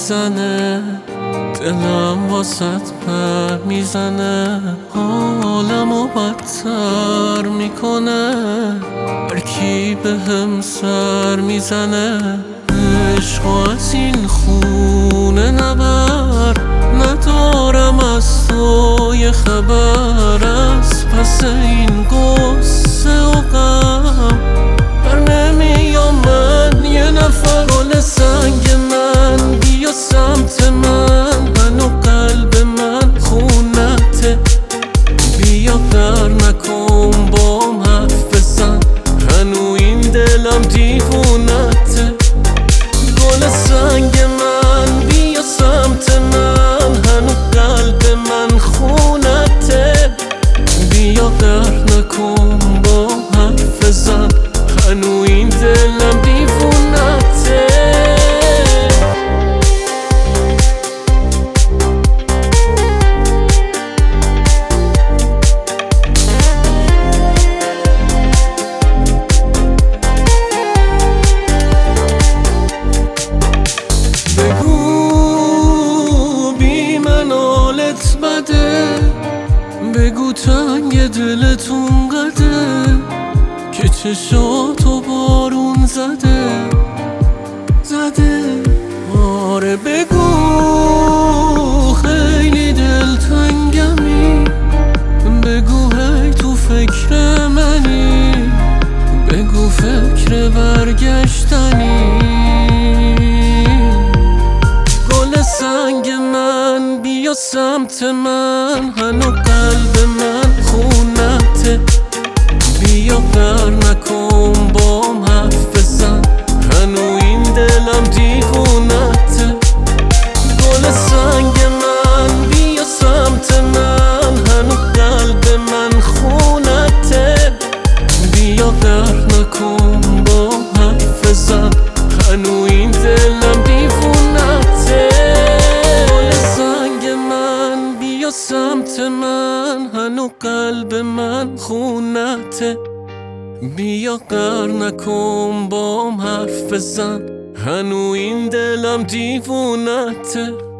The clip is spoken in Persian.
میزنه، دلم واسط پر میزنه، حالمو بدتر میکنه، هر کی بهم سر میزنه. عشق از این خونه نبر، ندارم از تو یه خبر، از پس این قصه و غم بر نمیام من یه نفر. گل سنگ من بیا سمت من، من و قلب من خونته، بیا در نکن بام حرف بزن، هنو این دلم دیوونته. گل سنگ من بیا سمت من، هنو قلب من خونته، بیا در نکن بام حرف بزن، هنو این دلم دیوونته. بگو تنگ دلتون قده که چشاتو بارون زده. آره بگو خیلی دلتنگمی، بگو هی تو فکر منی، بگو فکر برگشتنی. گل سنگ من بیا سمت من، هنو قلب من خونته، بیا بر نکن بام حرف بزن، هنو این دلم دیوونته. گل سنگ من بیا سمت من، هنو قلب من خونته، بیا بر نکن بام حرف بزن، هنو این دلم دیوونته. سمت من هنو قلب من خونته، بیا قهر نکن بام حرف بزن، هنو این دلم دیوونته.